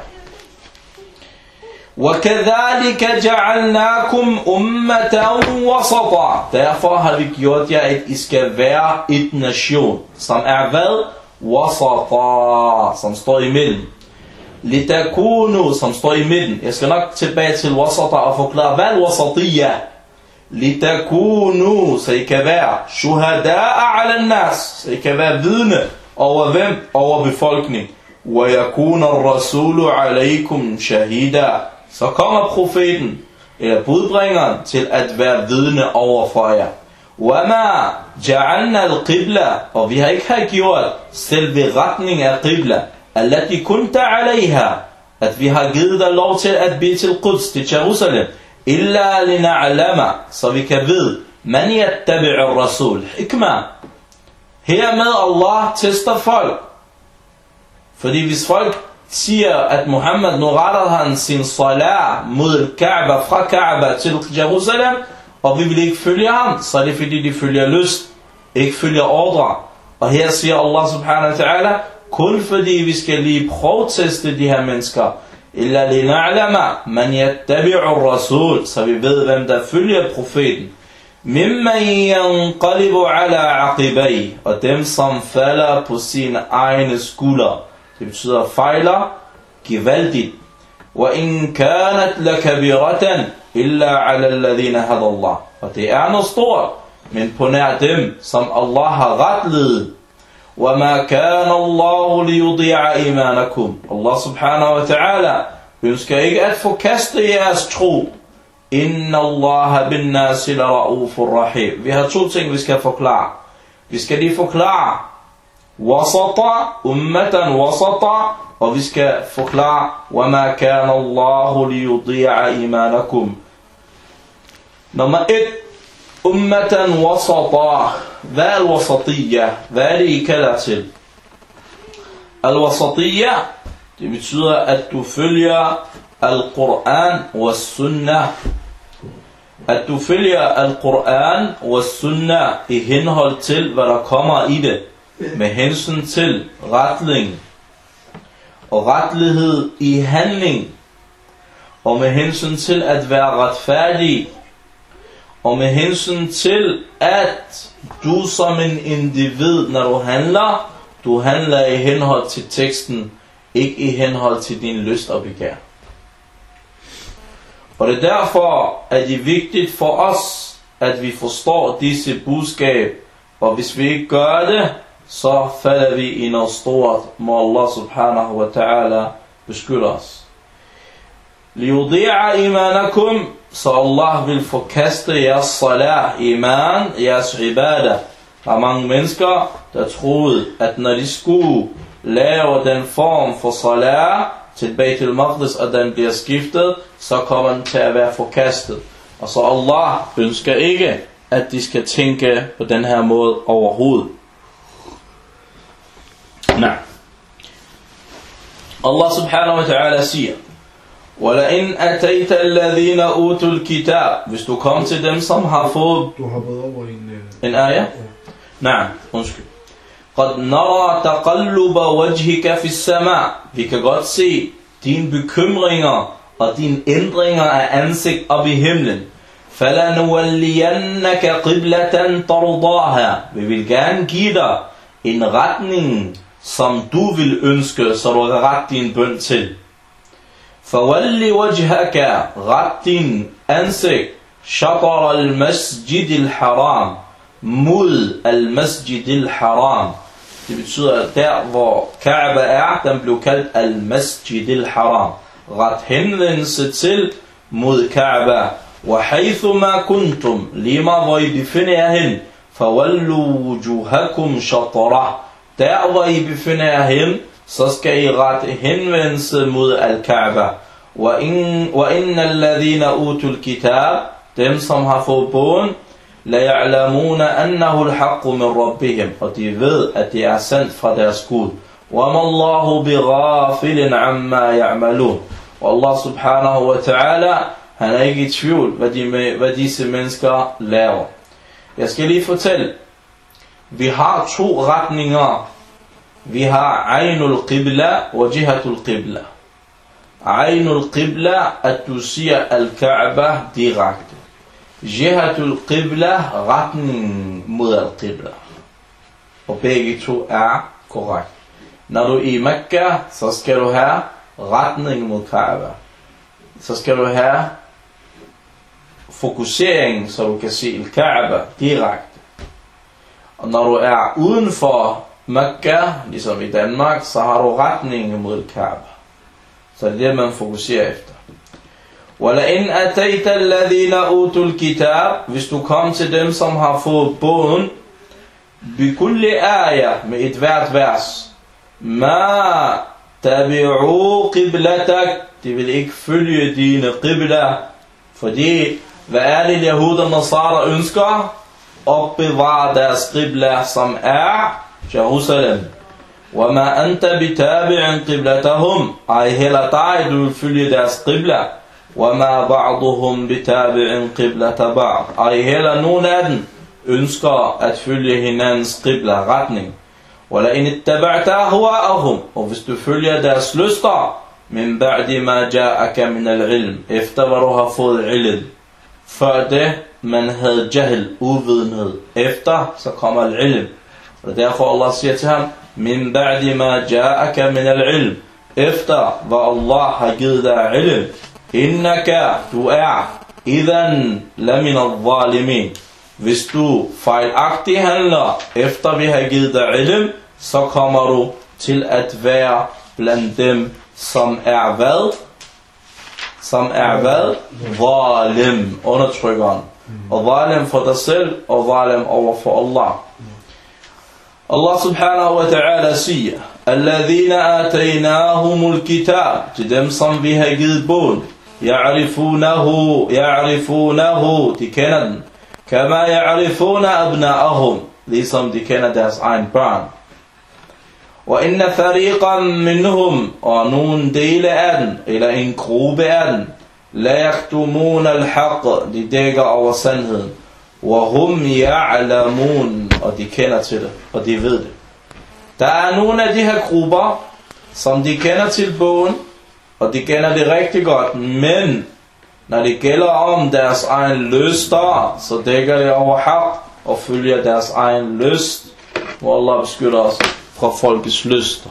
وَكَذَلِكَ جَعَلْنَاكُمْ أُمَّةً وَسَطًا. Derfor har vi gjort jer, at I skal være et nation, som er hvad? وَسَطًا, som står i midten. لِتَكُونُوا, som står i midten. Jeg skal nok tilbage til وَسَطًا og forklare, hvad وَسَطِيَّ. لِتَكُونُوا, så I kan være شُهَدَاءَ عَلَى النَّاسِ, så I kan være vidne over hvem? Over befolkning. وَيَكُونَ الرَّسُولُ عَلَيْكُمْ شَهِيدًا. Så kommer profeten, eller budbringeren, til at være vidne over for jer. وَمَا جَعَلْنَا الْقِبْلَةِ, og vi har ikke har gjort selve retning af qibla, الَّتِي كُنْتَ عَلَيْهَا, at vi har givet dig lov til at blive til Quds, til Jerusalem, إِلَّا لِنَعْلَمَ, så vi kan vide, مَنْ يَتَّبِعُ الرَّسُولِ. Hikmah. Hermed Allah tester folk. Fordi hvis folk siger, at Muhammad nu retter han sin salat mod Kaaba, fra Kaaba til Jerusalem, og vi vil ikke følge ham, så er det fordi de følger lyst, ikke følger ordre. Og her siger Allah subhanahu wa ta'ala, kun fordi vi skal lige prøveteste de her mennesker, illa lina'lama man yattabi'ur rasul, så vi ved, hvem der følger profeten. Mimman yanqalibu ala aqibay, og dem som falder på sine egne skuldre. Det betyder fejler gevaldigt. Wa in kanat lakabiratan illa ala alladhina hada Allah. Og det er noget stort, men på nær dem, som Allah har retledet. Wa ma kana Allahu liyudi'a imanakum. Allah subhanahu wa ta'ala ønsker ikke at forkaste jeres tro. Inna Allaha bin nasi la ra'ufur rahim. Vi har to ting, vi skal forklare. Vi skal lige forklare wasata, ummatan wasata, og vi skal forklare wa ma kana Allahu liyudi'a imanakum. Nummer et, ummatan wasata. Hvad er al-wasatiyya? Hvad er det, I kalder til? Al-wasatiyya, det betyder, at du følger al-Quran og sunnah. At du følger al-Quran og sunnah i henhold til, hvad der kommer i det. Med hensyn til retling og retlighed i handling. Og med hensyn til at være retfærdig. Og med hensyn til, at du som en individ, når du handler, du handler i henhold til teksten, ikke i henhold til din lyst og begær. Og det er derfor, at det er vigtigt for os, at vi forstår disse budskab. Og hvis vi ikke gør det, så falder vi i noget stort. Må Allah subhanahu wa ta'ala beskytte os. Liyudi'a imanakum, så Allah vil forkaste jeres salah, iman, jeres ibadah. Der er mange mennesker, der troede, at når de skulle lave den form for salah til Bayt al-Maqdis, og den bliver skiftet, så kommer den til at være forkastet. Og så Allah ønsker ikke, at de skal tænke på den her måde overhovedet. Nej. Allah subhanahu wa ta'ala siger, وَلَئِنْ أَتَيْتَ الَّذِينَ أُوتُوا الْكِتَابِ. Hvis du kom til dem, som har fået... Du har været over en... En ayah? Nej, undskyld. قَدْ نَرَى تَقَلُّبَ وَجْهِكَ فِي السَّمَاءِ. Vi kan godt se dine bekymringer og dine ændringer af ansigt op i himlen. فَلَنُوَلِّيَنَّكَ قِبْلَةً تَرْضَاهَا. Vi vil gerne give dig en retning, som du vil ønske, så du kan rette din bøn til. فَوَلِّ وَجْهَكَ. Ret din ansigt. شَطَرَ الْمَسْجِدِ الْحَرَامِ. Mod al-masjid al-haram. Det betyder, at der hvor Kaaba er, den blev kaldt al-masjid al-haram. Ret henvendelse til mod Kaaba. وَحَيْثُ مَا كُنْتُمْ. Lige meget hvor I befinder jer hen. فَوَلُّوا وُجُوهَكُمْ شَطَرَهُ. Der hvor I befinder jer hen, så skal I rette henvendelse mod al-Kaaba. وَإِنَّ الَّذِينَ أُوتُوا الْكِتَابِ. Dem som har fået bogen, la ya'lamuna annahu al-haqqu min rabbihim. Og de ved, at det er sandt fra deres Gud. Wa ma Allahu bighafilin amma ya'malun. Og Allah subhanahu wa ta'ala, han er ikke i tvivl, hvad, de, hvad disse mennesker laver. Jeg skal lige fortælle. Vi har to retninger. Vi har Aynul Qibla og Jihatul Qibla. Aynul Qibla, at du siger al-Kaaba direkte. Jihatul Qibla, retningen mod al-Qibla. Og begge to er korrekt. Når du er i Mekka, så skal du have retning mod Kaaba. Så skal du have fokusering, så du kan se al-Kaaba direkte. Og når du er uden for Mekka, ligesom i Danmark, så har du retningen mod al-Kaaba. Så det er det, man fokuserer efter. وَلَئِنْ أَتَيْتَ الَّذِينَ أُوتُوا الْكِتَابِ. Hvis du kom til dem, som har fået bogen, بِكُلِّ آيَةٍ, med et hvert vers, مَا تَبِعُوا قِبْلَتَكْ. De vil ikke følge dine qibla. Fordi, hvad er det, Yahud og Nasara ønsker? Opbevare deres qibla, som er Jerusalem. وَمَا أَنْتَ بِتَابِعٍ قِبْلَتَهُمْ. Ej heller dig, du vil følge deres qibla. وَمَا بَعْضُهُمْ بِتَابِعٍ قِبْلَةَ بَعْضٍ. Ej heller nogen af dem ønsker at følge hinandens qibla retning. وَلَئِنِ اتَّبَعْتَ أَهْوَاءَهُمْ. Og hvis du følger deres lyster, min ba'di ma ja'aka min al-ilm, efter hvad du har fået ilm. Før det, man havde jahl, uvidenhed. Efter, så kommer al-ilm. Og derfor Allah siger til ham, min ba'di ma ja'aka min al-ilm, efter hvad Allah har givet dig ilm. Innaka, du er, idhan lamin al-zalimin. Hvis du fejlagtigt handler, efter vi har givet dig ilm, så kommer du til at være blandt dem, som er hvad? Som er hvad? Zalim, undertrykkeren. Og zalim for dig selv, og zalim over for Allah. Allah subhanahu wa ta'ala siger, alladhina ataynahumul kitab, til dem som vi har givet bogen, ya'rifunahu, ya'rifunahu, de kender den, kama ya'rifuna abna'ahum, ligesom de kender deres egen børn. Og inna fariqan minhum, og nogle dele af den, eller en gruppe af den, la yaktumuna al-haqq, de dækker over sandheden. Wa hum ya'lamun, og de kender til det, og de ved det. Der er nogle af de her grupper, som de kender til bogen, og de kender det rigtig godt, men når det gælder om deres egen lyster, så dækker det over haq, og følger deres egen lyst, hvor Allah beskytter os fra folkets lyster.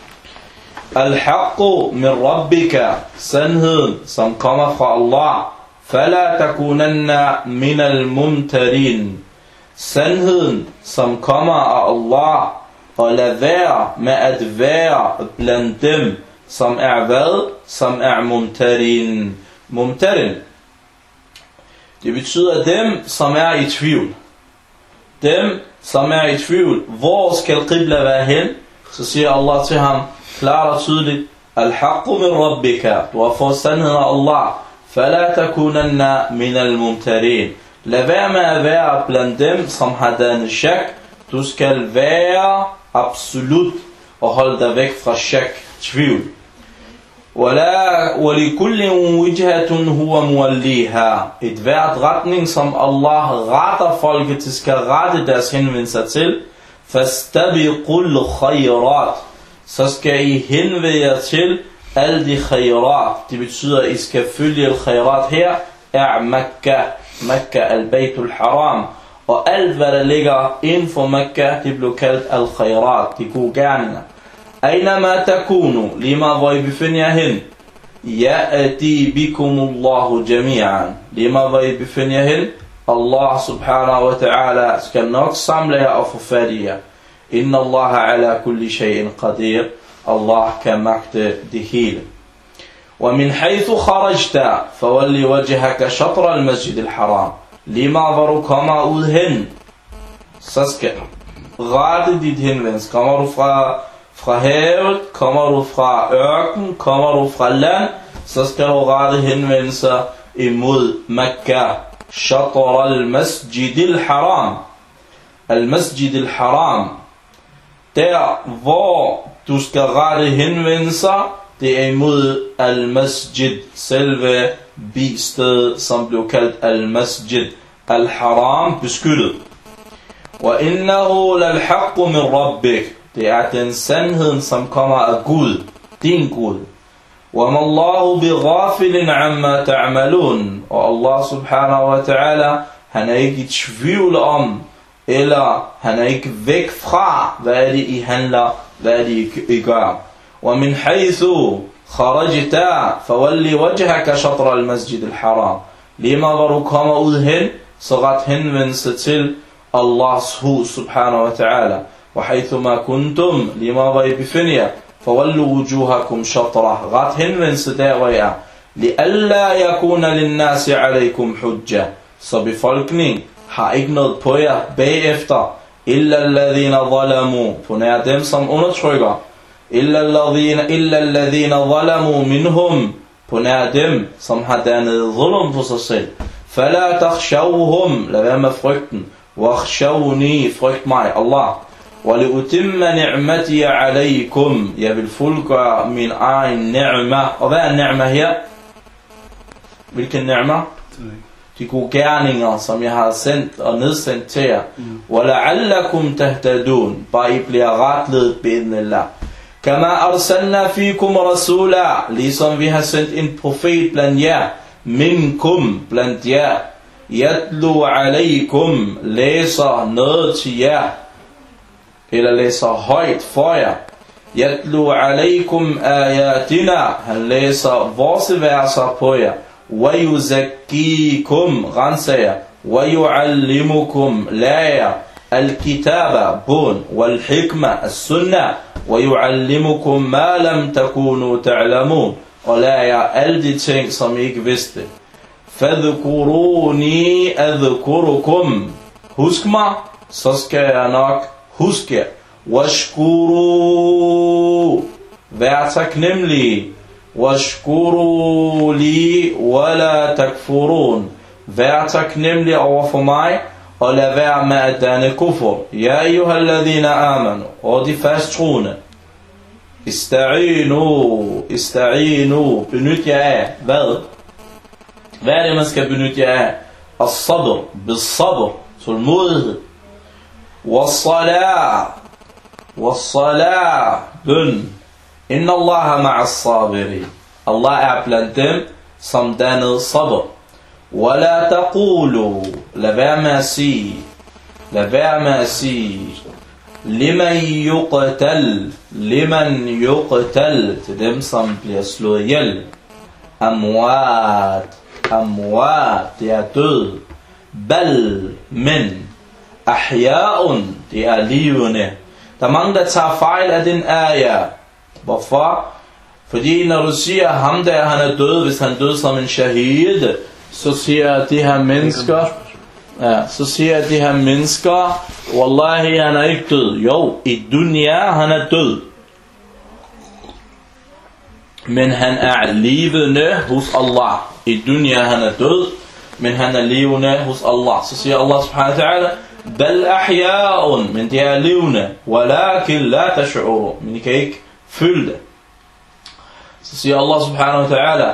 Al-haqqu min rabbika, sandheden, som kommer fra Allah, fala takunanna min al-mumtarin, sandheden, som kommer af Allah, og lad være med at være blandt dem, som er hvad? Som er mumtarin. Mumtarin, det betyder dem, som er i tvivl. Dem, som er i tvivl, hvor skal qibla være hen? Så siger Allah til ham, klart og tydeligt, al-haqqu min rabbika, du har fået sandheden af Allah, fala takunanna min al-mumtarin. Lad være med at være blandt dem, som har dannet shak. Du skal være absolut og holde dig væk fra shak, tvivl. وَلَا وَلِكُلِّ وِجْهَةٌ هُوَ مُوَلِّيهَا, et hvert retning, som Allah retter folket til, skal rette deres henvendelser til. فَاسْتَبِقُوا الْخَيْرَاتِ, så skal I henvende jer til alle de khayrat. Det betyder, at I skal følge al-khayrat her, er Mekka, Mekka al-Baytul Haram. Og alt hvad der ligger inden for Mekka, det blev kaldt al-khayrat, de gode gerninger. Aynama takunu, lige meget hvor I befinder jer hen. Ya'ati bikumullahu jami'an, lige meget hvor I befinder jer hen. Allah subhanahu wa ta'ala skal nok samle jer og få fat i jer. Inna Allah ala kulli shay'in qadir, Allah kan magte det hele. Wa min haythu kharajta, fawalli wajhaka shatra al-masjid al-haram. Lige meget hvor du kommer ud hen, så skal rette dit henvendelse. Kommer du fra Fra havet, kommer du fra ørken, kommer du fra land, så skal du rette henvendelser imod Mekka. Shatr al-Masjid al-Haram. Al-Masjid al-Haram. Der, hvor du skal rette henvendelser, det er imod al-Masjid, selve bistedet, som blev kaldt al-Masjid al-Haram, beskyttet. Wa innahu lal-haqqu min rabbik. Det er den sandheden, som kommer af Gud, din Gud. وَمَا اللَّهُ بِغَافِلٍ عَمَّا تَعْمَلُونَ, og Allah subhanahu wa ta'ala, han er ikke i tvivl om, eller han er ikke væk fra, hvad er det I handler, hvad er det I gør. وَمِنْ حَيْثُ خَرَجْتَ فَوَلِّ وَجْهَكَ شَطْرَ الْمَسْجِدِ الْحَرَامِ. Lige meget hvor du kommer ud hen, så ret henvendelse til Allahs hus subhanahu wa ta'ala. وحيثما كنتم, lige meget hvor I befinder jer, فَوَلُّوا وُجُوهَكُمْ شَطْرَةً, ret henvendelse der hvor I er. لِأَلَّا يَكُونَ لِلنَّاسِ عَلَيْكُمْ حُجَّةً, så befolkningen har ikke noget på jer bagefter. إِلَّا الَّذِينَ ظَلَمُوا, på nær dem som undertrykker. إِلَّا الَّذِينَ, إِلَّا الَّذِينَ ظَلَمُوا مِنْهُمْ, på nær dem som har dannet zulm på sig selv. فَلَا تَخْشَوْهُمْ, lad være med frygten. وَخْشَوْنِي, frygt mig, Allah. وَلِأُتِمَّ نِعْمَتِيَ عَلَيْكُمْ, jeg vil fuldgøre min egen ni'ma. Og hvad er ni'ma her? Hvilken ni'ma? De gode gerninger, som jeg har sendt og nedsendt til jer. وَلَعَلَّكُمْ تَهْتَدُونَ, bare I bliver retledet, bi'idhnillah. Kama arsalna fikum rasula, ligesom vi har sendt en profet blandt jer, minkum blandt jer, yatlu alaykum, læser noget til jer, eller læser højt for jer. Yatlu alaykum ayatina, han læser vores verser på jer. Wa yuzakkikum, renser jer. Wa yuallimukum, lærer jer. Al-kitaba, bun, wal-hikma, as-sunnah, wa yuallimukum ma lam takunu ta'lamun, og lærer jer alle de ting, som I ikke vidste. Fadhkuruni adhkurukum, husk mig, så skal jeg nok huske jer. Washkuru, vær taknemmelige. Washkuru li wala takfurun, vær taknemmelige over for mig, og lad være med at danne kufur. Ja, ayyuhalladhina amanu, og de fasttroende. Ista'inu, ista'inu, benyt jer af. Hvad? Hvad er det, man skal benytte jer af? As-sabr, bis-sabr, tålmodighed. Was-salah, was-salah, bøn. Inna Allaha ma'as-sabirin. Allah er blandt dem, som dannede sabr. وَلَا تَقُولُوا, lad være med at sige, lad være med at sige, liman yuqtal, liman yuqtal, til dem som bliver slået ihjel, amwat, amwat, det er død, bal, men, ahya'un, det er livene. Der er mange, der tager fejl af den ayah. Hvorfor? Fordi når du siger, ham der, han er død, hvis han død som en shahid, så siger de her mennesker, ja, så siger de her mennesker, wallahi, han er ikke død. Jo, i dunya, han er død. Men han er levende hos Allah. I dunya, han er død, men han er levende hos Allah. Så siger Allah subhanahu wa ta'ala, bal ahya'un, men de er levende, walakin la tash'uru, men I kan ikke føle det. Så siger Allah subhanahu wa ta'ala,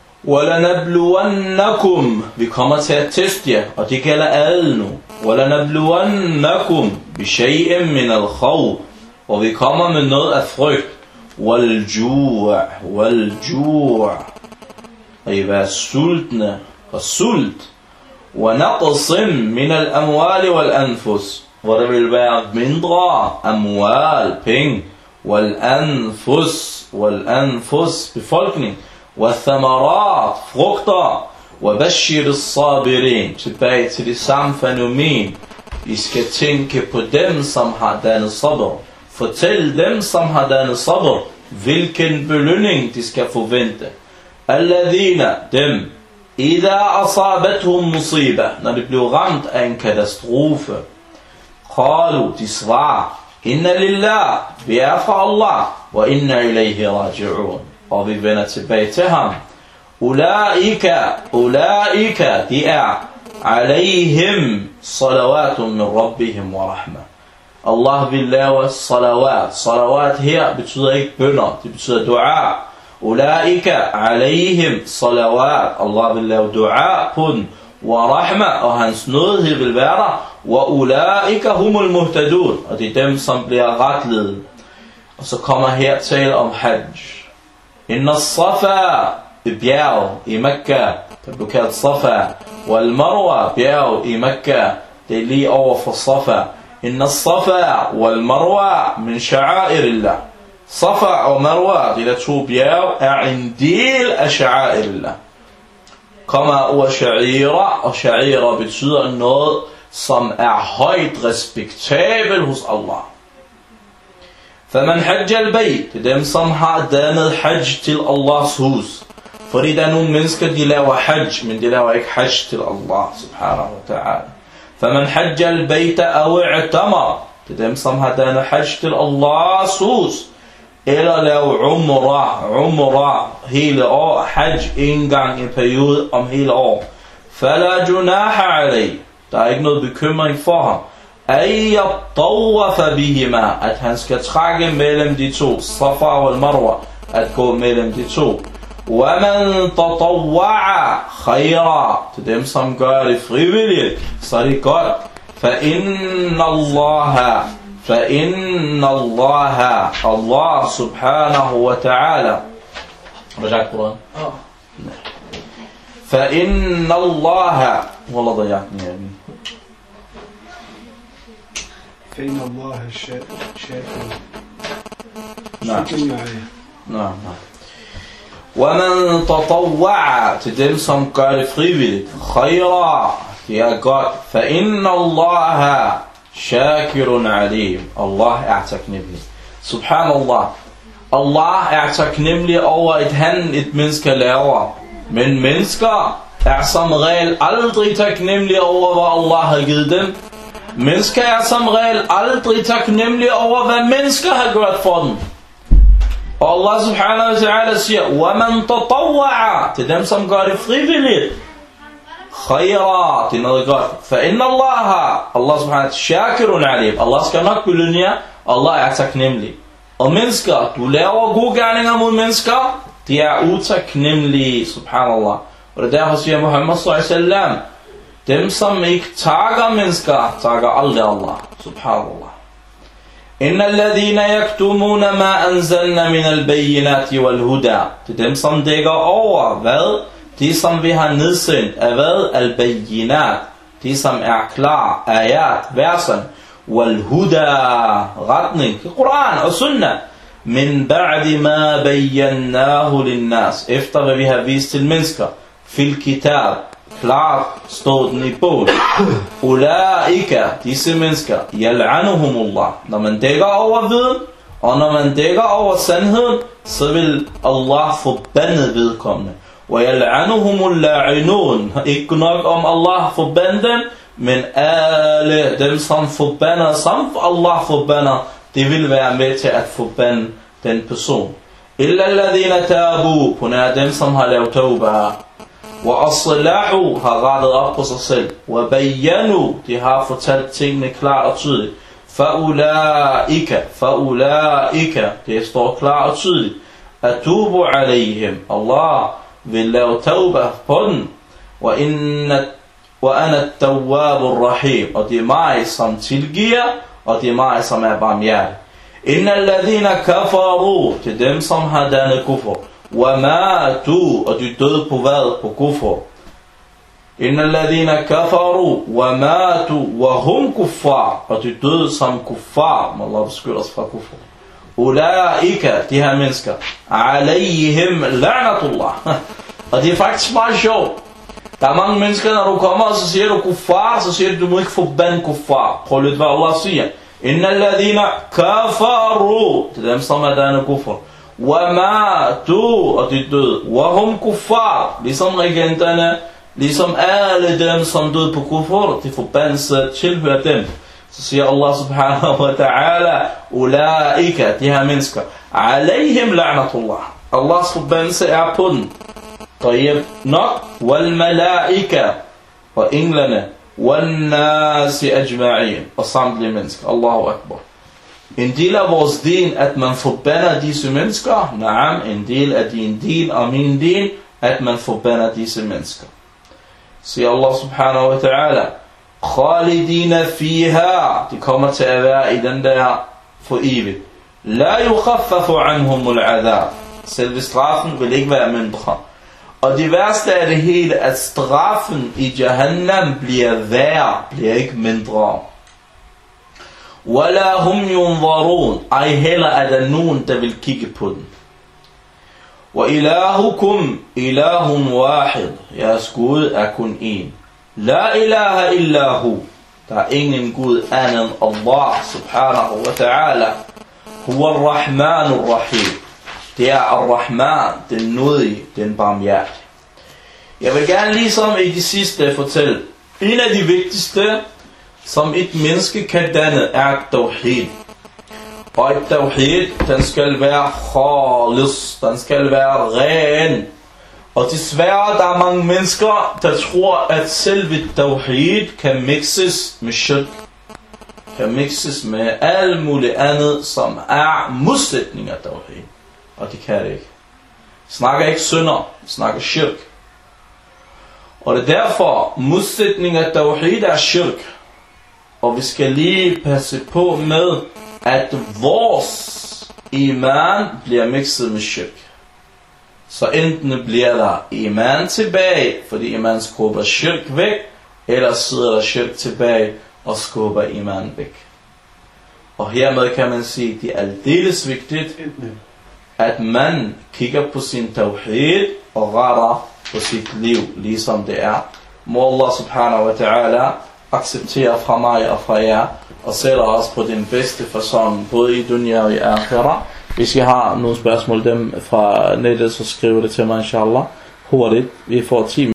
وَلَنَبْلُوَنَّكُمْ, vi kommer til at teste jer, og det gælder alle nu. وَلَنَبْلُوَنَّكُمْ بِشَيْءٍ مِنَ الْخَوْفِ, og vi kommer med noget af frygt. وَالْجُوعِ, وَالْجُوعِ, og I være sultne og sult. وَنَقْصٍ مِنَ الْأَمْوَالِ وَالْأَنفُسِ, hvor der vil være mindre amwal, penge, وَالْأَنفُسِ, وَالْأنفُسِ, befolkning. وَالثَّمَرَاتِ, frugter. وَبَشِّرِ الصَّابِرِينَ, tilbage til det samme fænomen. I skal tænke på dem, som har dannet sabr. Fortæl dem, som har dannet sabr, hvilken belønning de skal forvente. Alladhina, dem. Ida asabethum musiba, når de blev ramt af en katastrofe. Qalu, de svarer. Inna lillah, vi er fra Allah. Wa inna ilayhi raji'un, og vi vender tilbage til ham. Ulaika, ulaika, de er alayhim salawatun min rabbihim wa rahma. Allah vil lave salawat. Salawat her betyder ikke bønner, det betyder dua. Ulaika alayhim salawat. Allah vil lave dua på den. Wa rahma, og hans nådighed vil være der. Wa ulaika humul muhtadun, og det er dem, som bliver retledet. Og så kommer her tale om hajj. Inna Safa, bjerg i Mekka, der blev kaldt Safa. Wal Marwa, bjerg i Mekka, det er lige over for Safa. Inna Safa wal Marwa min sha'airillah. Safa og Marwa, de der to bjerg, er en del af sha'airillah. Kommer ord sha'ira, og sha'ira betyder noget, som er højt respektabel hos Allah. فَمَنْ حَجَّ الْبَيْتِ, det er dem, som har dannet hajj til Allahs hus. Fordi der er nogle mennesker, de laver hajj, men de laver ikke hajj til Allah, subhanahu wa ta'ala. فَمَنْ حَجَّ الْبَيْتَ أَوْ اعْتَمَرَ, det er dem, som har dannet hajj til Allahs hus. Eller laver umrah, umrah hele år, hajj en gang i periode om hele år. فَلَا جُنَاحَ عَلَيْهِ, der er ikke noget bekymring for ham. أَيَّطَّوَّفَ بِهِمَا, at han skal trække mellem de to, Safa og Marwa, at gå mellem de to. وَمَنْ تَطَوَّعَ خَيْرًا, til dem som gør det frivilligt, så er det godt. فَإِنَّ اللَّهَ, فإن الله الله سبحانه وتعالى رجعت القرآن فإن الله والله ضيعتني يا أمين فإن الله شاكر نعم نعم ومن تطوع til dem som gør det frivilligt خيرا det er godt فإن الله شاكر عليم Allah er taknemmelig subhanallah Allah er taknemmelig over et handel et menneske laver men mennesker er som regel aldrig taknemmelige over hvad Allah har givet dem. Mennesker er som regel aldrig taknemmelige over hvad mennesker har gjort for dem. Og Allah subhanahu wa ta'ala siger وَمَنْ تَطَوَّعَ til dem som gør det frivilligt خَيْرًا det er noget godt فَإِنَّ اللَّهَ Allah subhanahu wa ta'ala شَاكِرٌ عَلِيمٌ Allah skal nok belønne jer. Allah er taknemmelig. Og mennesker, du laver gode gerninger mod mennesker, de er utaknemmelige, subhanallah. Og det derfor siger Muhammad sallallahu alaihi wasallam, dem som ikke takker mennesker, takker aldrig Allah, subhanallah. Inna alladhina yaktumuna ma anzalna min albayinati walhuda. Det er dem som dækker over, hvad? De som vi har nedsendt af hvad? Albayinat. De som er klar, ayat, versen. Walhuda, retning, Koran og Sunnah. Min ba'di ma bayyanahu linnas. Efter hvad vi har vist til mennesker. Fil kitab. Klart stod den i bogen. Ulaika, disse mennesker. Yal'anuhumullah. Når man dækker over viden, og når man dækker over sandheden, så vil Allah forbande vedkommende. Wa yal'anuhumul la'inun. Ikke nok om Allah forbande dem, men alle dem som forbander, som Allah forbander, det vil være med til at forbande den person. Illa alladhina tabu, på nær dem som har lavet tawbah. Wa aslahu, har rettet op på sig selv. Wa bayyanu, de har fortalt tingene klart og tydeligt. Fa ulaika, fa ulaika, det står klart og tydeligt. Atubu alayhim, Allah vil lave tawbah på den. Wa inna وَأَنَا التَّوَّابُ الرَّحِيمُ. Og det er mig, som tilgiver, og det er mig, som er barmhjertig. إِنَّ الَّذِينَ كَفَرُوا, til dem, som har dannet kufr. وَمَاتُوا, og de døde på hvad? På kufr. إِنَّ الَّذِينَ كَفَرُوا وَمَاتُوا وَهُمْ كُفَّارُ, og de døde som kuffar. Må Allah beskytte os fra kufr. أُولَٰئِكَ, de her mennesker. عَلَيْهِمْ لَعْنَةُ اللَّهِ. Og det er faktisk meget sjovt. Der er mange mennesker, når du kommer, og så siger du kuffar, så siger du, du må ikke forbande kuffar. Prøv lidt, hvad Allah siger. Inna alladhina kafaru, det er dem, som er denne kuffar. Wa matu, og de døde. Wa hum kuffar, ligesom regenterne, ligesom alle dem, som døde på kuffar, de forbandelse tilhører dem. Så siger Allah subhanahu wa ta'ala, ulaika, de her mennesker, alayhim la'natullah. Allahs forbandelse er på den. طيب nok والملائكة og englene والناس أجمعين og samtlige mennesker. Allahu Akbar. En del af vores din, at man forbander disse mennesker. Naam, en del af din din og min din, at man forbander disse mennesker. Siger Allah subhanahu wa ta'ala, khalidina fiha, de kommer til at være i den der for evigt. La yukhaffafu anhumul adab, selve straffen vil ikke være mindre. Og det værste af det hele, at straffen i Jahannam bliver værre, bliver ikke mindre. Wala hum yunzarun, ej heller er der nogen, der vil kigge på den. Wa ilahukum ilahun wahid, jeres Gud er kun én. La ilaha illahu, der er ingen Gud anden end Allah subhanahu wa ta'ala. Huwa ar-Rahmanur Rahim. Det er Ar-Rahman, den nådige, den barmhjertige. Jeg vil gerne ligesom i de sidste fortælle, en af de vigtigste, som et menneske kan danne, er tawhid. Og et tawhid, den skal være khalis, den skal være ren. Og desværre, der er mange mennesker, der tror, at selve tawhid kan mixes med shirk. Kan mixes med alt muligt andet, som er modsætning af tawhid. Og det kan det ikke. Snakker ikke synder, snakker shirk. Og det er derfor, modsætning af tawhid er shirk. Og vi skal lige passe på med, at vores iman bliver mixet med shirk. Så enten bliver der iman tilbage, fordi iman skubber shirk væk, eller sidder der shirk tilbage og skubber iman væk. Og hermed kan man sige, at det er aldeles vigtigt, at man kigger på sin tawhid og retter på sit liv, ligesom det er. Må Allah subhanahu wa ta'ala acceptere fra mig og fra jer, og sætter os på den bedste fasong, både i dunya og i akhira. Hvis I har nogle spørgsmål dem fra nettet, så skriv det til mig, inshallah. Hurtigt. Vi får ti